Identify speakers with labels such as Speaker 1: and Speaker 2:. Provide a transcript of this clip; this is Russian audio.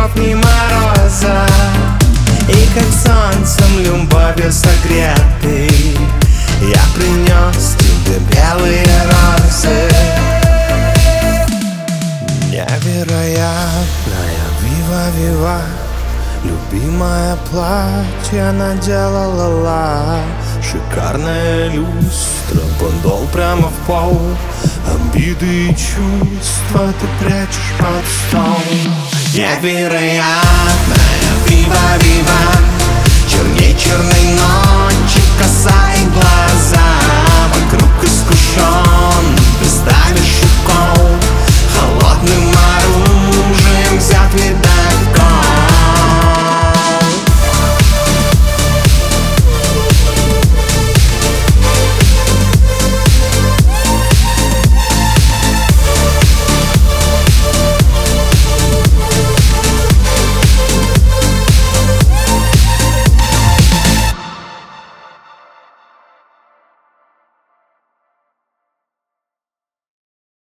Speaker 1: снегов, ни мороза. И как солнцем любовью согретый я принес тебе белые розы. Невероятная вива-вива, любимое платье наделала, шикарная люстра, подол прямо в пол. Обиды и чувства ты прячешь под стол. Невероятная вива-вива, черней черной ночи.